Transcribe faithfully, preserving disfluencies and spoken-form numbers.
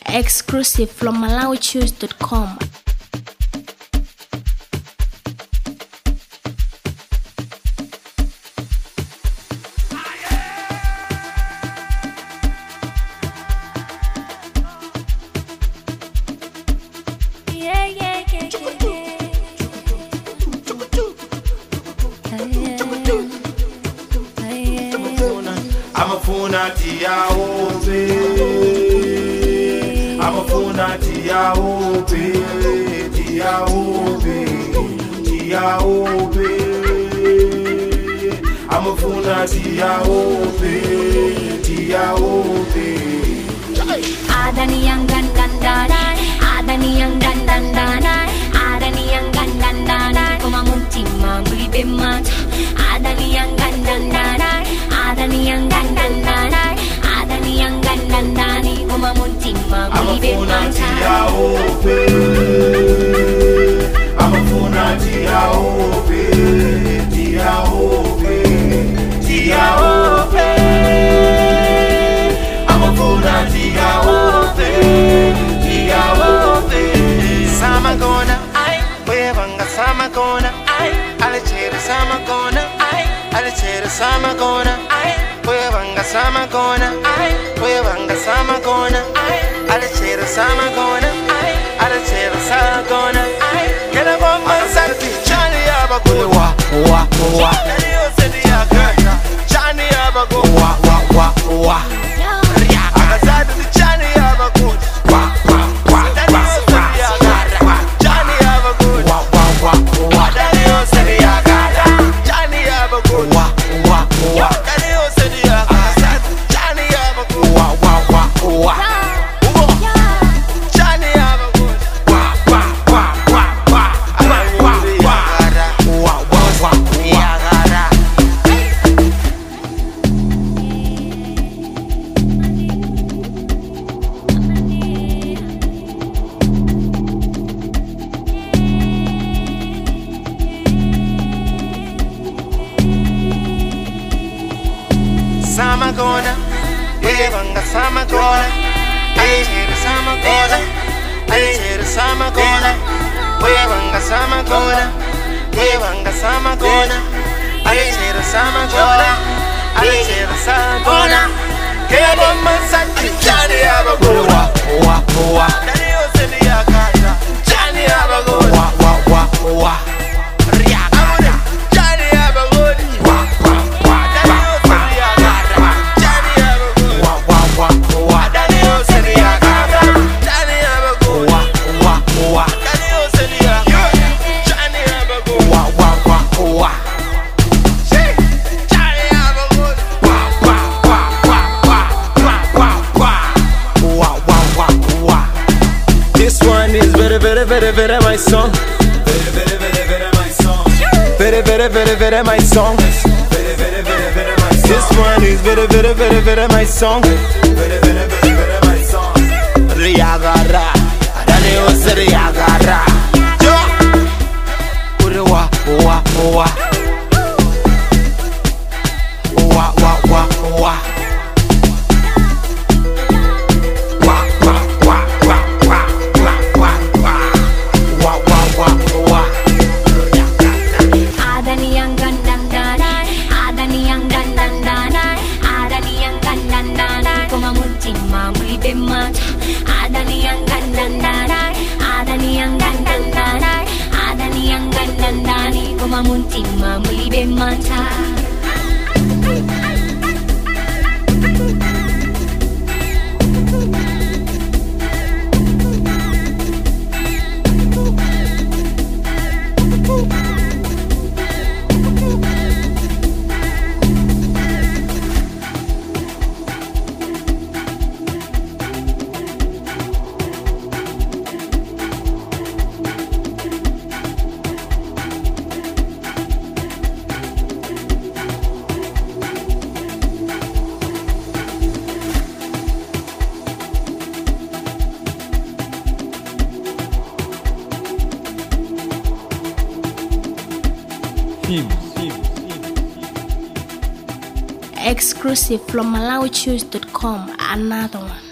Exclusive from Malawi Choose dot com. Amafuna tiyaope, amafuna tiyaope, tiyaope, tiyaope, amafuna tiyaope, tiyaope. Adani yang gandandana, adani yang gandandana, adani yang gandandana, kuma muntima mlibe mata, adani yang gandandana, adani yang gandandana, adani yang gandandani, kuma muntima mlibe mata. Amafuna tiyaope, tiyaope, tiyaope, amafuna tiyaope, tiyaope. Samagona, ay, wevanga samagona, ay, alechera samagona, ay, alechera samagona, ay, wevanga samagona, ay, wevanga samagona, ay, alechera samagona, ay, alechera samagona, ay, kera bomba sati, chani abagona, wa wa wa, chani osedi akata, chani abagona, wa wa wa wa, akasadi chani abagona, wa wa wa, chani osedi akata, chani abagona, wa wa wa wa, chani osedi akata, chani abagona, wa wa wa, chani osedi akata, chani abagona, wa wa wa wa. Samagona, wevanga samagona, alechera samagona, alechera samagona, wevanga samagona, wevanga samagona, alechera samagona, alechera samagona, kera bomba sati, chani abagona, wa wa wa, chani osedi akata, chani abagona, wa wa wa wa. This one is very, very, very, very my song. Very, very, very, very my song. Very, very, very, very my song. Very, very, very, very my song. This one is very, very, very, very my song. Very, very, very, very my song. Riagara, Adani ose Riagara. Jo, urewa, wa, wa, wa, wa, wa, wa. Adani yang gandandana, adani yang gandandana, adani yang gandandani, kuma muntima mlibe mata. Exclusive from Malawi Choose dot com. Another one.